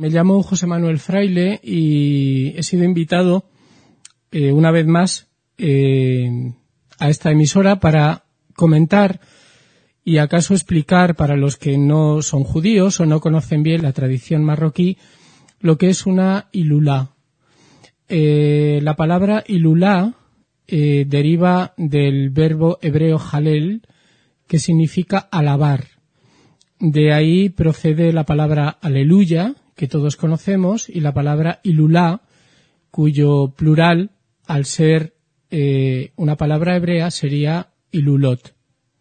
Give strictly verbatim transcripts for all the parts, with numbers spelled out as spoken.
me llamo José Manuel Fraile y he sido invitado eh, una vez más eh, a esta emisora para comentar y acaso explicar para los que no son judíos o no conocen bien la tradición marroquí lo que es una ilulá. Eh, la palabra ilulá eh, deriva del verbo hebreo halel, que significa alabar. De ahí procede la palabra aleluya, que todos conocemos, y la palabra ilulá, cuyo plural, al ser eh, una palabra hebrea, sería ilulot.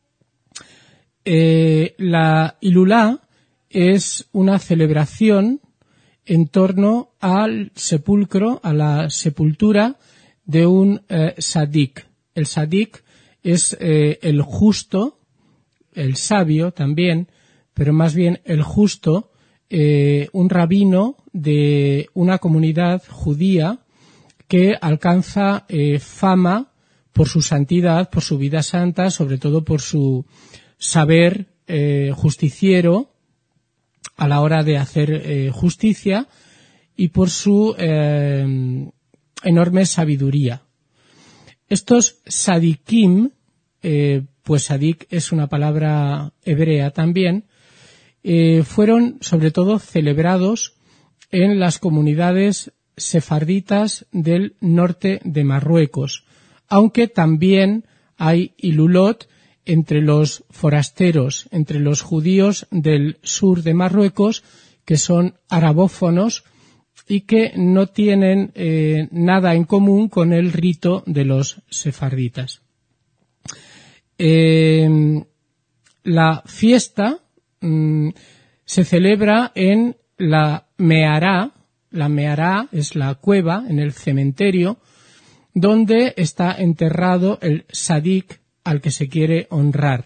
Eh, la ilulá es una celebración en torno al sepulcro, a la sepultura de un eh, sadik. El sadik es eh, el justo, el sabio también, pero más bien el justo, eh, un rabino de una comunidad judía que alcanza eh, fama por su santidad, por su vida santa, sobre todo por su saber eh, justiciero a la hora de hacer eh, justicia y por su eh, enorme sabiduría. Estos sadikim, eh, pues sadik es una palabra hebrea también, eh, fueron sobre todo celebrados en las comunidades sefarditas del norte de Marruecos, aunque también hay ilulot entre los forasteros, entre los judíos del sur de Marruecos, que son arabófonos y que no tienen eh, nada en común con el rito de los sefarditas. Eh, la fiesta mm, se celebra en la Mehará. La Mehará es la cueva en el cementerio donde está enterrado el sadik al que se quiere honrar.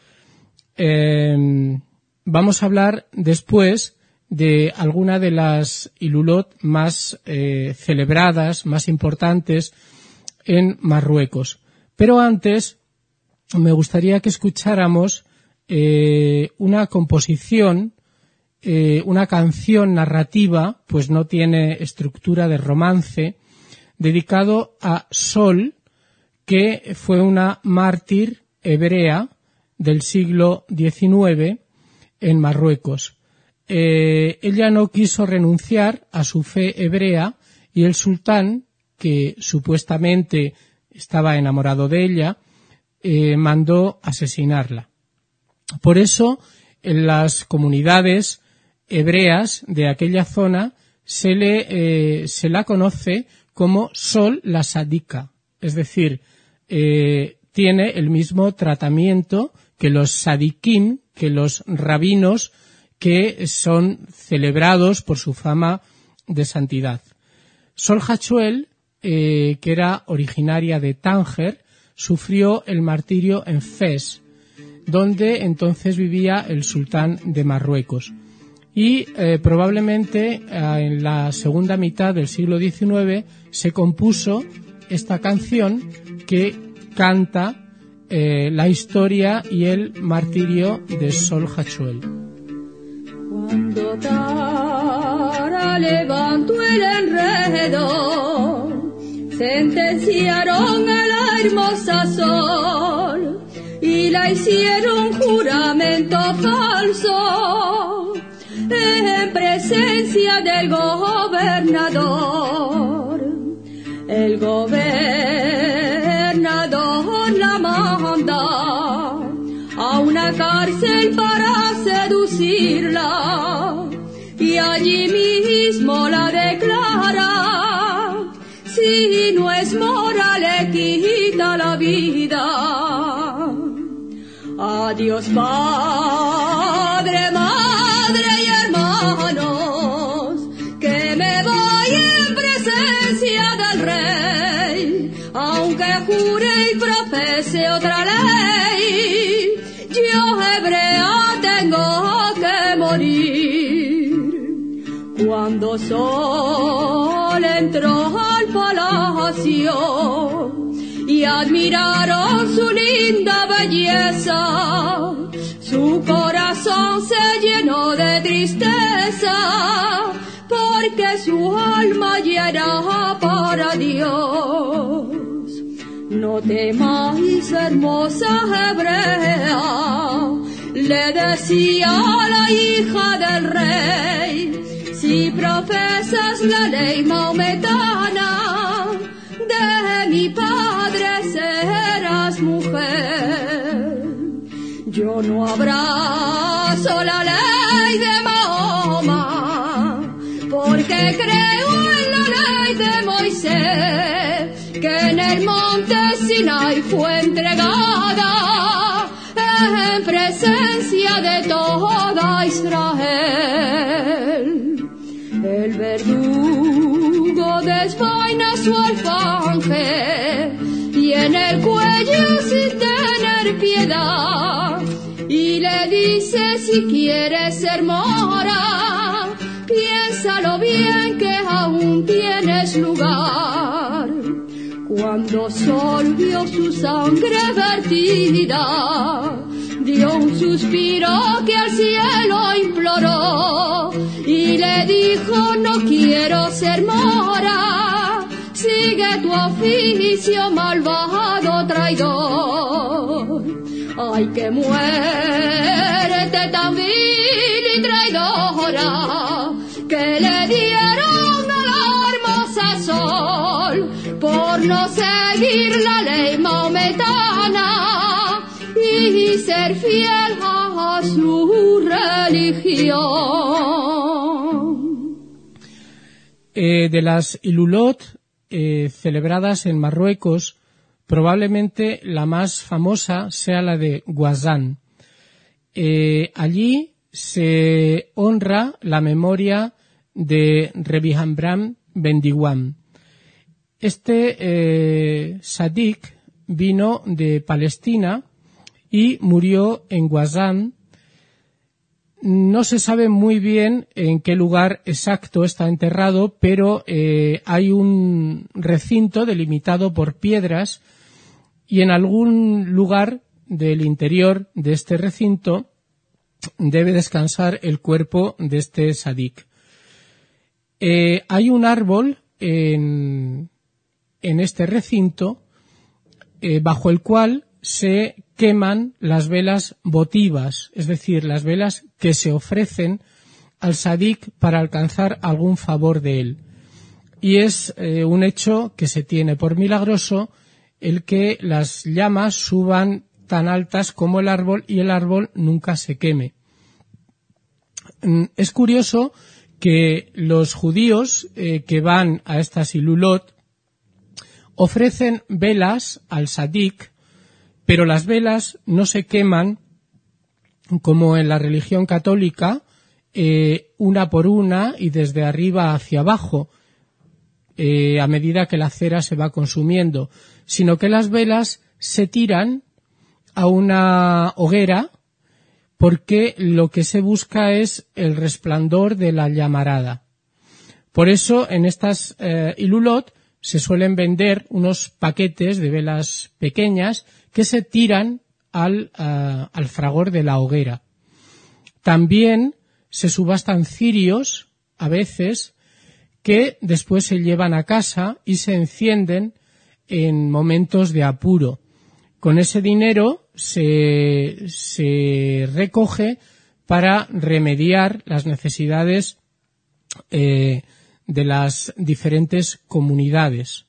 Eh, vamos a hablar después de alguna de las ilulot más eh, celebradas, más importantes en Marruecos. Pero antes me gustaría que escucháramos eh, una composición, eh, una canción narrativa, pues no tiene estructura de romance, dedicado a Sol, que fue una mártir hebrea del siglo diecinueve en Marruecos. Eh, ella no quiso renunciar a su fe hebrea y el sultán, que supuestamente estaba enamorado de ella, eh, mandó asesinarla. Por eso, en las comunidades hebreas de aquella zona se le eh, se la conoce como Sol la Sadika, es decir, eh, tiene el mismo tratamiento que los sadikim, que los rabinos que son celebrados por su fama de santidad. Sol Hachuel, eh, que era originaria de Tánger, sufrió el martirio en Fez, donde entonces vivía el sultán de Marruecos. Y eh, probablemente eh, en la segunda mitad del siglo diecinueve se compuso esta canción que canta eh, la historia y el martirio de Sol Hachuel. Cuando Tara levantó el enredo, sentenciaron a la hermosa Sol y la hicieron juramento falso en presencia del gobernador. El gobernador la manda a una cárcel para seducirla y allí mismo la declara: si no es mora le quita la vida. Adiós padre, madre y hermanos, que me voy en presencia del rey, aunque jure y profese otra ley, yo hebrea tengo que morir. Cuando Sol entró al palacio y admiraron su linda belleza, su corazón se llenó de tristeza, que su alma hiera para Dios. No temáis, hermosa hebrea, le decía la hija del rey, si profesas la ley maometana, de mi padre serás mujer. Yo no abrazo la ley de Mahoma, porque creo en la ley de Moisés, que en el monte Sinai fue entregada en presencia de toda Israel. El verdugo desvaina su alfanje y en el cuello sin tener piedad, y le dice: si quieres ser mora, piénsalo bien que aún tienes lugar. Cuando Sol vio su sangre vertida, dio un suspiro que al cielo imploró y le dijo: no quiero ser mora, sigue tu oficio, malvado traidor. Ay, que muerte tan vil y traidora, que le dieron a la hermosa Sol por no seguir la ley maometana y ser fiel a su religión. Eh, de las Ilulot eh, celebradas en Marruecos, probablemente la más famosa sea la de Ouazzane. Eh, allí se honra la memoria de Rebi Hambram Ben Diwan. Este eh, sadik vino de Palestina y murió en Ouazzane. No se sabe muy bien en qué lugar exacto está enterrado, pero eh, hay un recinto delimitado por piedras y en algún lugar del interior de este recinto debe descansar el cuerpo de este sadik. Eh, hay un árbol en, en este recinto eh, bajo el cual se queman las velas votivas, es decir, las velas que se ofrecen al sadik para alcanzar algún favor de él. Y es eh, un hecho que se tiene por milagroso el que las llamas suban tan altas como el árbol y el árbol nunca se queme. Es curioso que los judíos eh, que van a estas Ilulot ofrecen velas al sadik, pero las velas no se queman como en la religión católica, eh, una por una y desde arriba hacia abajo, eh, a medida que la cera se va consumiendo, sino que las velas se tiran a una hoguera porque lo que se busca es el resplandor de la llamarada. Por eso en estas eh, Ilulot se suelen vender unos paquetes de velas pequeñas que se tiran al, uh, al fragor de la hoguera. También se subastan cirios, a veces, que después se llevan a casa y se encienden en momentos de apuro. Con ese dinero se, se recoge para remediar las necesidades eh, de las diferentes comunidades.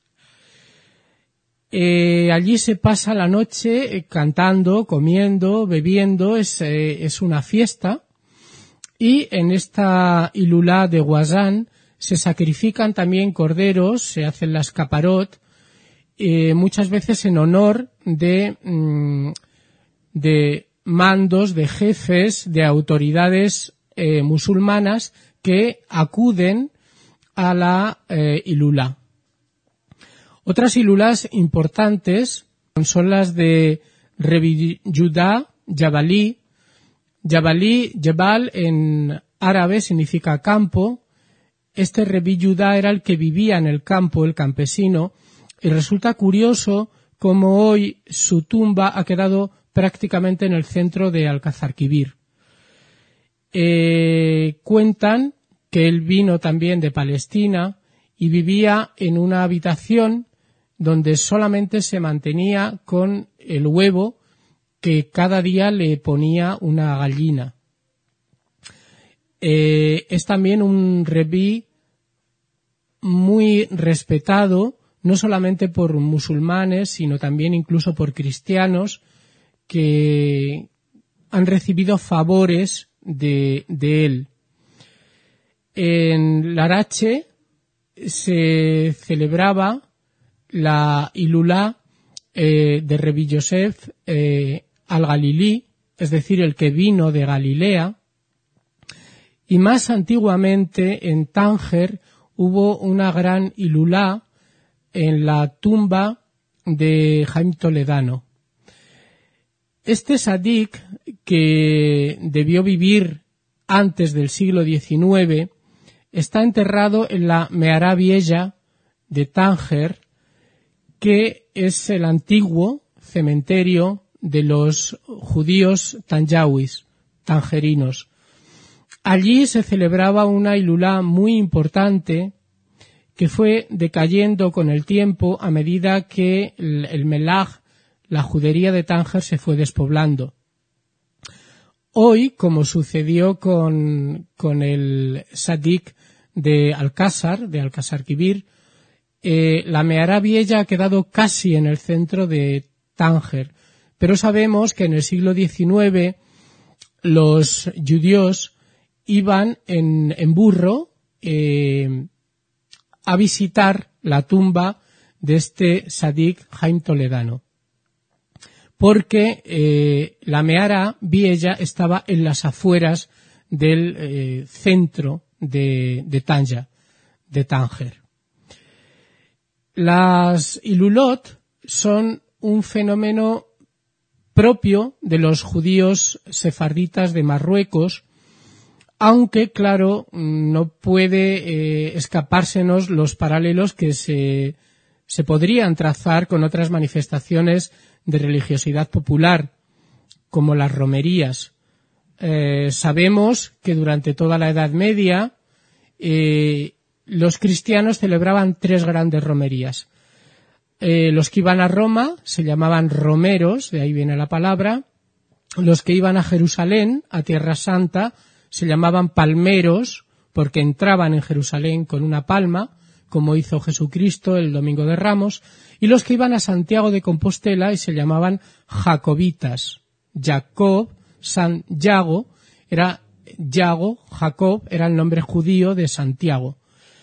Eh, allí se pasa la noche eh, cantando, comiendo, bebiendo, es, eh, es una fiesta. Y en esta Ilulá de Ouazzane se sacrifican también corderos, se hacen las caparot, eh, muchas veces en honor de, mm, de mandos, de jefes, de autoridades eh, musulmanas que acuden a la eh, Ilulá. Otras Ilulás importantes son las de Rebi Yudá, Jabalí. Jabalí, Jabal en árabe significa campo. Este Rebi Yudá era el que vivía en el campo, el campesino, y resulta curioso cómo hoy su tumba ha quedado prácticamente en el centro de Alcazarquivir. Eh, cuentan que él vino también de Palestina y vivía en una habitación donde solamente se mantenía con el huevo que cada día le ponía una gallina. Eh, es también un rebí muy respetado, no solamente por musulmanes, sino también incluso por cristianos que han recibido favores de, de él. En Larache se celebraba la Ilulá eh, de Rebbi Yosef eh, al-Galilí, es decir, el que vino de Galilea, y más antiguamente en Tánger hubo una gran Ilulá en la tumba de Jaime Toledano. Este sadik, que debió vivir antes del siglo diecinueve, está enterrado en la Mehará Vieja de Tánger, que es el antiguo cementerio de los judíos tanjauis, tangerinos. Allí se celebraba una Ilulá muy importante que fue decayendo con el tiempo a medida que el, el Melaj, la judería de Tánger, se fue despoblando. Hoy, como sucedió con, con el Sadik de Alcázar, de Alcázar Quibir, eh, la Mehará Vieja ha quedado casi en el centro de Tánger. Pero sabemos que en el siglo diecinueve los judíos iban en, en burro eh, a visitar la tumba de este Sadik Jaime Toledano, porque eh, la Mehará Vieja estaba en las afueras del eh, centro de, de Tanja, de Tánger. Las Ilulot son un fenómeno propio de los judíos sefarditas de Marruecos, aunque, claro, no puede eh, escapársenos los paralelos que se, se podrían trazar con otras manifestaciones de religiosidad popular, como las romerías. Eh, sabemos que durante toda la Edad Media eh, los cristianos celebraban tres grandes romerías. Eh, los que iban a Roma se llamaban romeros, de ahí viene la palabra. Los que iban a Jerusalén, a Tierra Santa, se llamaban palmeros, porque entraban en Jerusalén con una palma, como hizo Jesucristo el Domingo de Ramos. Y los que iban a Santiago de Compostela y se llamaban jacobitas. Jacob, San Yago, era Yago, Jacob, era el nombre judío de Santiago.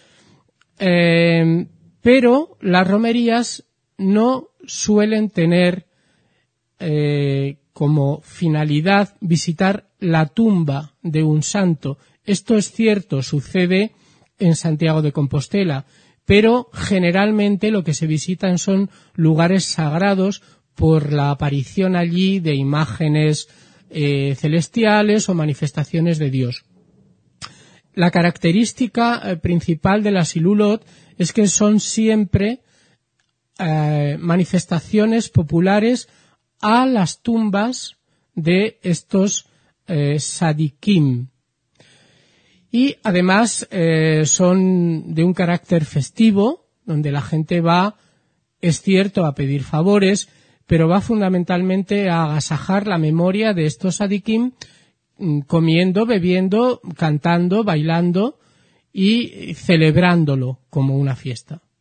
Eh, pero las romerías no suelen tener eh, como finalidad visitar la tumba de un santo. Esto es cierto, sucede en Santiago de Compostela, pero generalmente lo que se visitan son lugares sagrados por la aparición allí de imágenes eh, celestiales o manifestaciones de Dios. La característica eh, principal de las Ilulot es que son siempre eh, manifestaciones populares a las tumbas de estos eh, sadikim. Y además eh, son de un carácter festivo, donde la gente va, es cierto, a pedir favores, pero va fundamentalmente a agasajar la memoria de estos sadikim, comiendo, bebiendo, cantando, bailando y celebrándolo como una fiesta.